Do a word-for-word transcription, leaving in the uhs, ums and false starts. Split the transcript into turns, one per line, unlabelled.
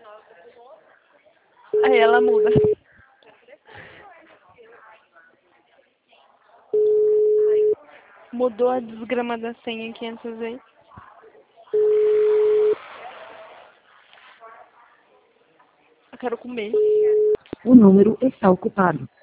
Aí ela muda. Mudou a desgrama da senha quinhentas vezes. Eu quero comer.
O número está ocupado.